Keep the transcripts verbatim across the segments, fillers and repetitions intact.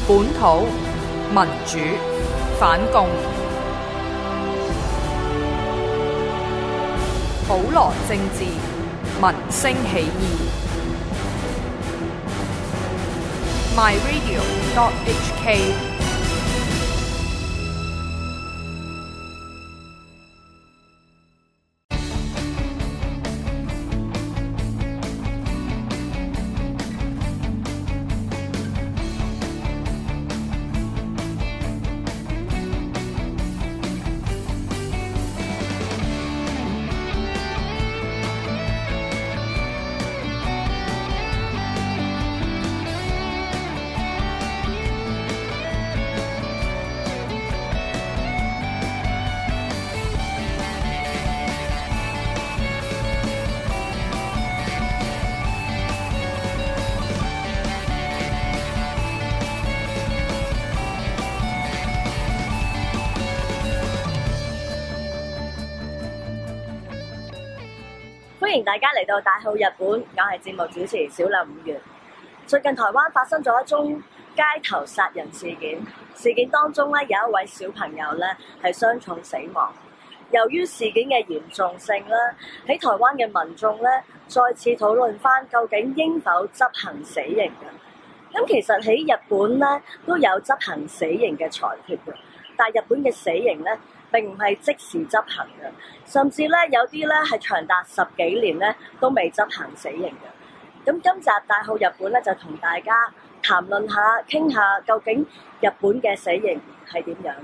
本土民主反共，普羅政治民聲起義。My Radio dot H K。 歡迎大家嚟到大號日本，我係節目主持小林五月。最近台灣發生咗一宗街頭殺人事件，事件當中咧有一位小朋友咧係傷重死亡。由於事件嘅嚴重性咧，喺台灣嘅民眾咧再次討論翻究竟應否執行死刑嘅。咁其實喺日本咧都有執行死刑嘅裁決嘅，但係日本嘅死刑咧並唔係即時執行嘅，甚至咧有啲咧係長達十幾年咧都未執行死刑嘅。咁今集大號日本咧就同大家談論下、傾下究竟日本嘅死刑係點樣。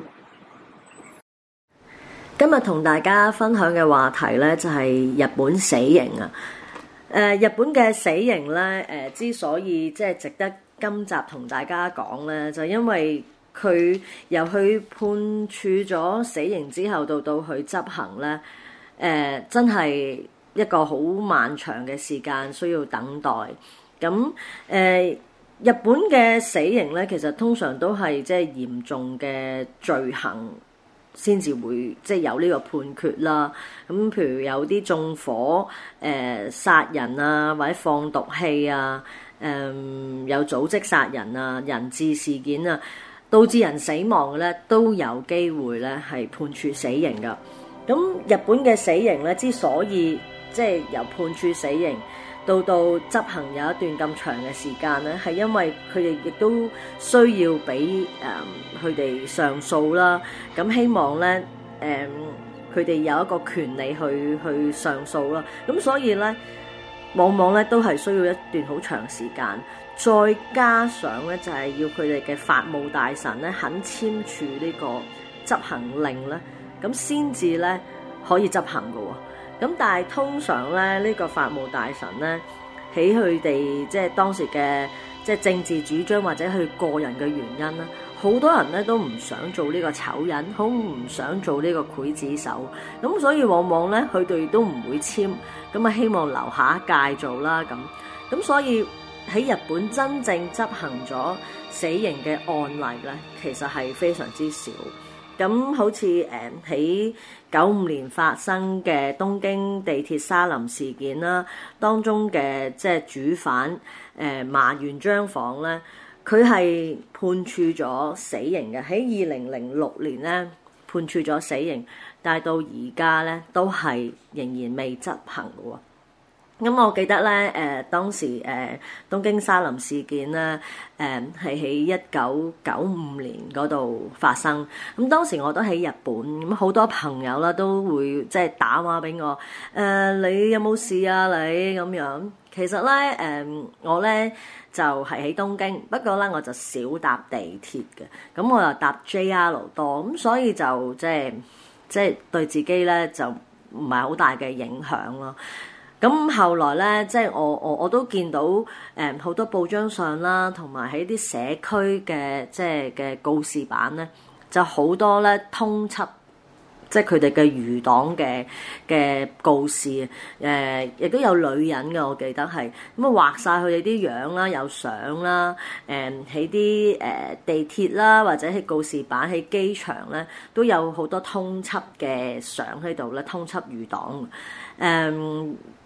今日同大家分享嘅話題咧就係日本死刑啊！誒、呃，日本嘅死刑咧，誒、呃、之所以即係值得今集同大家講咧，就因為佢由佢判處咗死刑之後到到去執行咧，誒、呃、真係一個好漫長嘅時間需要等待。咁誒、呃，日本嘅死刑咧，其實通常都係即係嚴重嘅罪行先至會即係有呢個判決啦。咁譬如有啲縱火、誒、呃、殺人啊，或者放毒氣啊，誒、呃、有組織殺人啊、人質事件啊，導致人死亡嘅咧，都有機會咧係判處死刑噶。咁日本嘅死刑咧，之所以即係由判處死刑到到執行有一段咁長嘅時間咧，係因為佢哋亦都需要俾誒佢哋上訴啦。咁希望咧誒佢哋有一個權利去去上訴啦。咁所以咧，往往咧都係需要一段好長時間。再加上咧，就係要佢哋嘅法務大臣咧肯簽署呢個執行令咧，咁先至咧可以執行嘅喎。咁但係通常咧，呢個法務大臣咧喺佢哋即係當時嘅即係政治主張或者佢個人嘅原因咧，好多人咧都唔想做呢個醜人，好唔想做呢個劊子手。咁所以往往咧佢哋都唔會簽，咁啊希望留下一屆做啦。咁咁所以喺日本真正執行咗死刑嘅案例咧，其實係非常之少。咁好似誒喺九五年發生嘅東京地鐵沙林事件啦，當中嘅即係主犯誒、呃、麻原彰晃咧，佢係判處咗死刑嘅。喺二零零六年咧判處咗死刑，但係到而家咧都係仍然未執行嘅喎。咁我記得咧，誒、呃、當時誒、呃、東京沙林事件咧，誒係喺一九九五年嗰度發生。咁當時我都喺日本，咁好多朋友啦都會即係打電話俾我，誒、呃、你有冇事啊？你咁樣。其實咧，誒、呃、我咧就係、是、喺東京，不過咧我就少搭地鐵嘅，咁我又搭 J R 多，咁所以就即係即係對自己咧就唔係好大嘅影響咯。咁後來咧，即係我我我都見到誒好、呃、多報章上啦，同埋喺啲社區嘅即係嘅告示板咧，就好多咧通緝，即係佢哋嘅餘黨嘅嘅告示，誒、呃、亦都有女人嘅，我記得係咁啊畫晒佢哋啲樣啦，有相啦，誒喺啲誒地鐵啦，或者喺告示板喺機場咧，都有好多通緝嘅相喺度咧，通緝餘黨誒。呃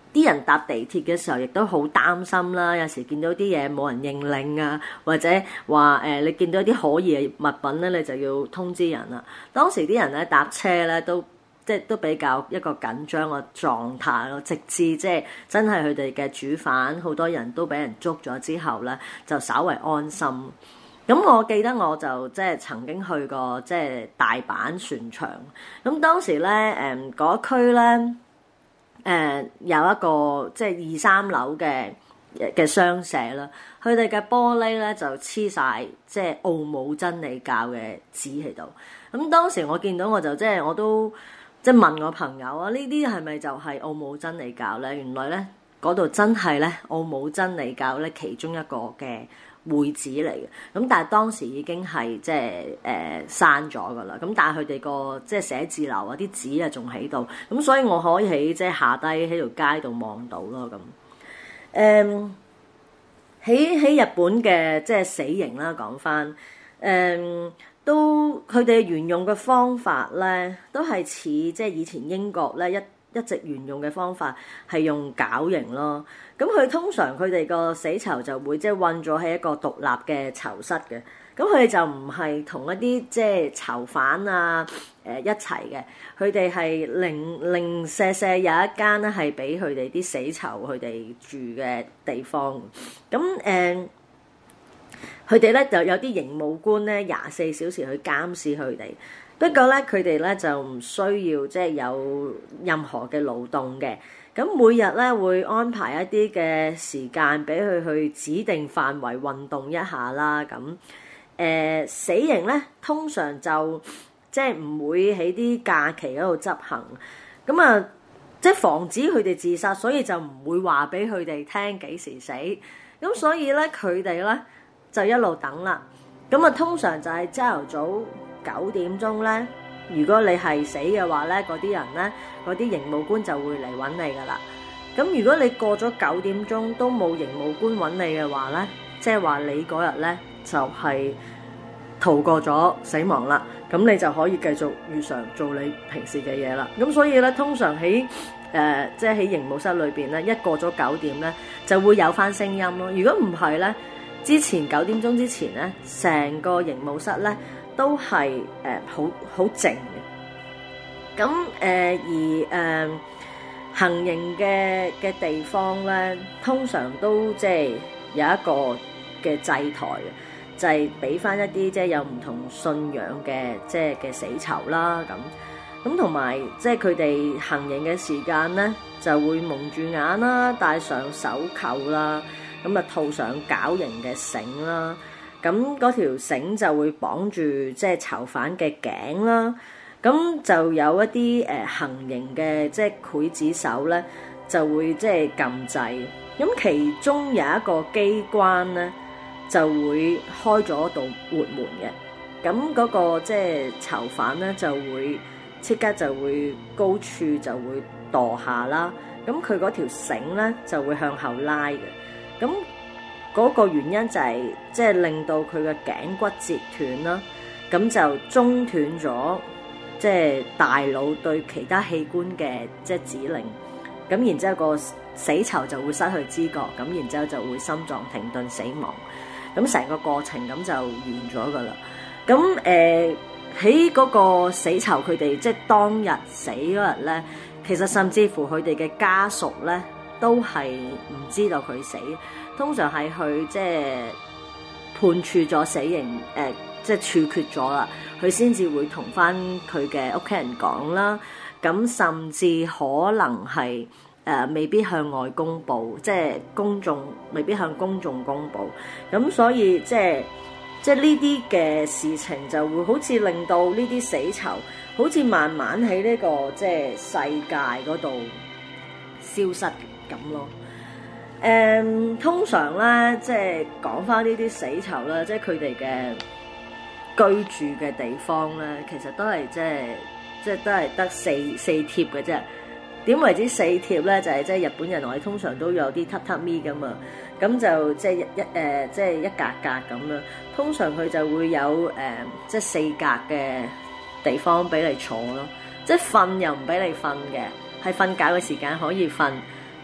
啲人搭地鐵嘅時候，亦都好擔心啦。有時見到啲嘢冇人認領啊，或者話誒、呃、你見到啲可疑嘅物品咧，你就要通知人啦。當時啲人咧搭車咧都即係都比較一個緊張嘅狀態咯，直至即係真係佢哋嘅主犯好多人都俾人捉咗之後咧，就稍為安心。咁我記得我就即係曾經去過即係大阪船場，咁當時咧誒嗰區咧誒、呃、有一個即係二三樓嘅嘅商社啦，佢哋嘅玻璃咧就黐晒即係奧姆真理教嘅紙喺度。咁當時我見到我就即係我都即係問我朋友啊，呢啲係咪就係奧姆真理教咧？原來咧嗰度真係咧奧姆真理教咧其中一個嘅會址嚟嘅，咁但係當時已經係即係誒閂咗噶啦，咁但係佢哋個即係寫字樓啊啲紙啊仲喺度，咁所以我可以喺即係下低喺條街度望到咯咁。誒喺喺日本嘅即係死刑啦，講翻誒都佢哋沿用嘅方法咧，都係似即係以前英國咧一一直沿用嘅方法係用絞刑咯。咁佢通常佢哋個死囚就會即係韞咗喺一個獨立嘅囚室嘅，咁佢哋就唔係同一啲即係囚犯啊誒、呃、一齊嘅，佢哋係零零舍舍有一間咧係俾佢哋啲死囚佢哋住嘅地方。咁誒，佢哋咧就有啲刑務官咧廿四小時去監視佢哋，不過咧佢哋咧就唔需要即係有任何嘅勞動嘅。咁每日咧會安排一啲嘅時間俾佢去指定範圍運動一下啦。咁誒、呃、死刑咧通常就即係唔會喺啲假期嗰度執行。咁啊，即係防止佢哋自殺，所以就唔會話俾佢哋聽幾時死。咁所以咧佢哋咧就一路等啦。咁啊，通常就係朝頭早九點鐘咧。如果你係死嘅話咧，嗰啲人咧，嗰啲刑務官就會嚟揾你噶啦。咁如果你過咗九點鐘都冇刑務官揾你嘅話咧，即係話你嗰日咧就係逃過咗死亡啦。咁你就可以繼續如常做你平時嘅嘢啦。咁所以咧，通常喺誒即係喺刑務室裏邊咧，一過咗九點咧，就會有翻聲音咯。如果唔係咧，之前九點鐘之前咧，成個刑務室咧，都係誒好好靜嘅，咁誒、呃、而誒、呃、行刑嘅嘅地方咧，通常都即係有一個嘅祭台嘅，就係俾翻一啲即係有唔同信仰嘅即係嘅死囚啦，咁咁同埋即係佢哋行刑嘅時間咧，就會蒙住眼啦，戴上手扣啦，咁啊套上絞刑嘅繩啦。咁嗰條繩就會綁住即係囚犯嘅頸啦，咁就有一啲誒、呃、行刑嘅即係劊子手咧，就會即係撳掣。咁其中有一個機關咧，就會開咗道活門嘅。咁嗰個即係囚犯咧，就會即刻就會高處就會墮下啦。咁佢嗰條繩咧就會向後拉嘅。咁嗰個原因就係即係令到佢嘅頸骨折斷啦，咁就中斷咗即係大腦對其他器官嘅即係指令，咁然之後個死囚就會失去知覺，咁然之後就會心臟停頓死亡，咁成個過程咁就完咗噶啦。咁誒喺嗰個死囚佢哋即係當日死嗰日咧，其實甚至乎佢哋嘅家屬咧都係唔知道佢死。通常係佢即係判處咗死刑，誒、呃、即係處決咗啦，佢先至會同翻佢嘅屋企人講啦。咁甚至可能係誒、呃、未必向外公佈，即係公眾未必向公眾公佈。咁所以即係即係呢啲嘅事情就會好似令到呢啲死囚好似慢慢喺呢、這個即係世界嗰度消失咁咯。誒、嗯、通常咧，即係講翻呢啲死囚咧，即係佢哋嘅居住嘅地方咧，其實都係即係即係都係得四四貼嘅啫。點為之四貼咧？就係、是、即係日本人我哋通常都有啲榻榻米咁啊，咁就即係一一誒、呃，即係一格格咁啦。通常佢就會有誒、呃，即係四格嘅地方俾你坐咯。即係瞓又唔俾你瞓嘅，係瞓覺嘅時間可以瞓。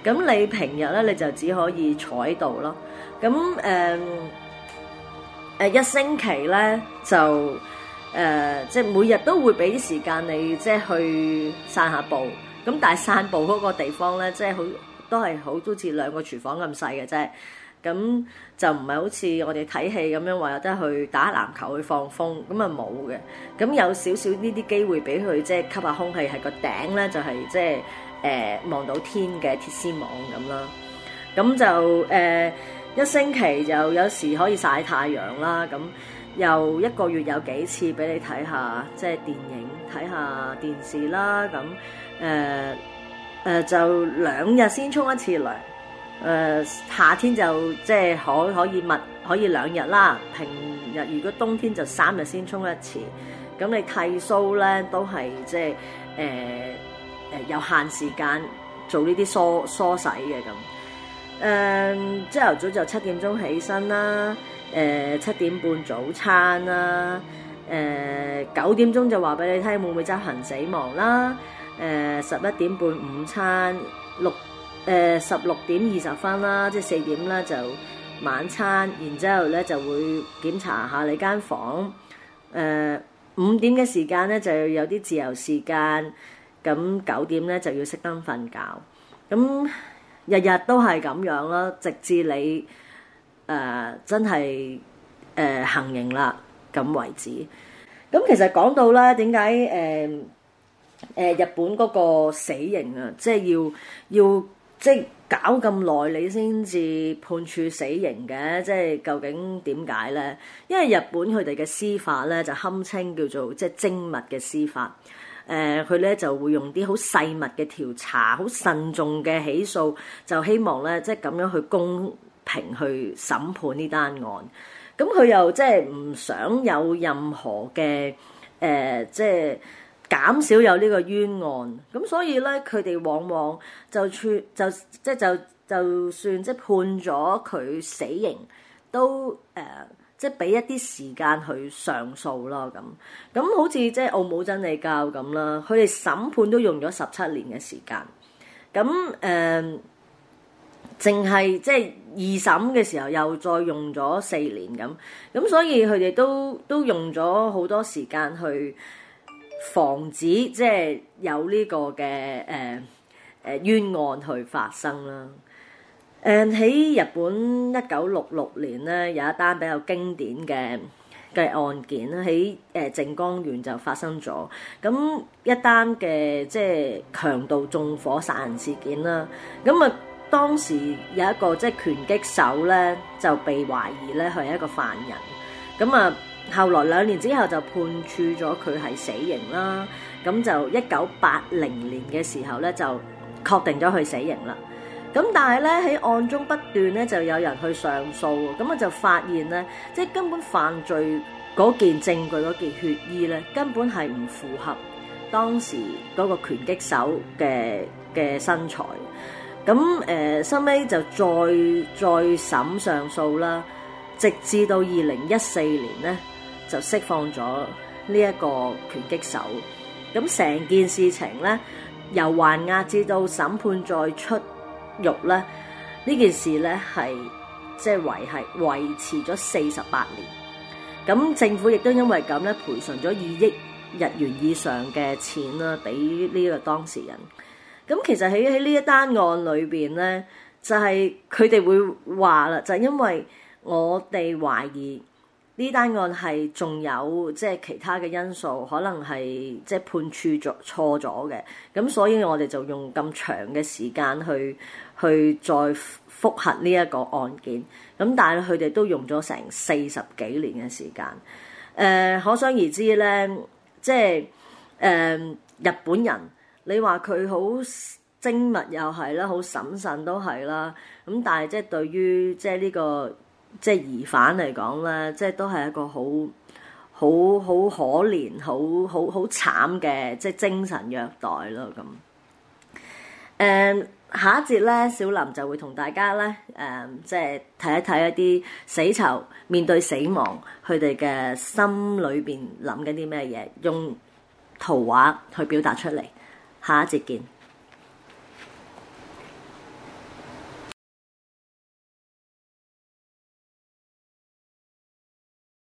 咁你平日咧你就只可以坐喺度咯。咁誒誒一星期咧就誒、呃、即係每日都會俾啲時間你即係去散下步。咁但係散步嗰個地方咧，即係好都係好都似兩個廚房咁細嘅啫。咁就唔係好似我哋睇戲咁樣話有得去打籃球去放風，咁啊冇嘅。咁有少少呢啲機會俾佢即係吸下空氣，係個頂咧就係即係誒望到天嘅鐵絲網咁啦。咁就誒、呃、一星期就有時可以曬太陽啦。咁又一個月有幾次俾你睇下即係電影、睇下電視啦。咁誒誒就兩日先沖一次涼。誒、呃、夏天就即係可可以密可以兩日啦，平日如果冬天就三日先沖一次。咁你剃鬚咧都係即係誒誒有限時間做呢啲梳梳洗嘅咁。誒朝頭早就七點鐘起身啦，誒七點半早餐啦，誒九點鐘就話俾你聽會唔會執行死亡啦，誒十一點半午餐六。誒十六點二十分啦，即係四點啦就晚餐，然之後咧就會檢查下你間房。誒五點嘅時間咧就有啲自由時間，咁九點咧就要熄燈瞓覺。咁日日都係咁樣啦，直至你誒、呃、真係誒、呃、行刑啦咁為止。咁其實講到啦，點解誒誒日本嗰個死刑啊，即係要要。即係搞咁耐，你先至判處死刑嘅，即係究竟點解咧？因為日本佢哋嘅司法咧就堪稱叫做即係精密嘅司法。誒佢咧就會用啲好細密嘅調查，好慎重嘅起訴，就希望咧即係咁樣去公平去審判呢單案。咁佢又即係唔想有任何嘅誒、呃、即係。減少有呢個冤案，咁所以咧，佢哋往往就處就即係就就算即係判咗佢死刑，都誒、呃、即係俾一啲時間去上訴啦。咁咁好似即係奧姆真理教咁啦，佢哋審判都用咗十七年嘅時間。咁誒，淨係即係二審嘅時候，又再用咗四年咁。咁所以佢哋都都用咗好多時間去防止即係有呢個嘅誒誒冤案去發生啦。誒、呃、喺日本一九六六年咧，有一單比較經典嘅嘅案件喺誒靜岡縣就發生咗。咁一單嘅即係強盜縱火殺人事件啦。咁啊，當時有一個即係拳擊手咧，就被懷疑咧佢係一個犯人。咁啊。後來兩年之後就判處咗佢係死刑啦，咁就一九八零年嘅時候咧就確定咗佢死刑啦。咁但係咧喺案中不斷咧就有人去上訴，咁啊就發現咧即係根本犯罪嗰件證據嗰件血衣咧根本係唔符合當時嗰個拳擊手嘅嘅身材。咁誒收尾就再再審上訴啦，直至到二零一四年咧。就釋放咗呢一個拳擊手，咁成件事情咧由還押至到審判再出獄咧，呢件事咧係即係維係維持咗四十八年。咁政府亦都因為咁咧賠償咗二億日元以上嘅錢啦，俾呢個當事人。咁其實喺喺呢一單案裏邊咧，就係佢哋會話啦，就係因為我哋懷疑。呢單案係仲有即係其他嘅因素，可能係即係判處咗錯咗嘅，咁所以我哋就用咁長嘅時間去去再覆核呢一個案件。咁但係佢哋都用咗成四十幾年嘅時間。誒、呃，可想而知咧，即係誒、呃、日本人，你話佢好精密又係啦，好審慎都係啦。咁但係即係對於即係呢個。即係疑犯嚟講咧，即係都係一個好好好可憐、好好好慘嘅即係精神虐待咯咁。誒、嗯，下一節咧，小林就會同大家咧誒、嗯，即係睇一睇一啲死囚面對死亡，佢哋嘅心裏邊諗緊啲咩嘢，用圖畫去表達出嚟。下一節見。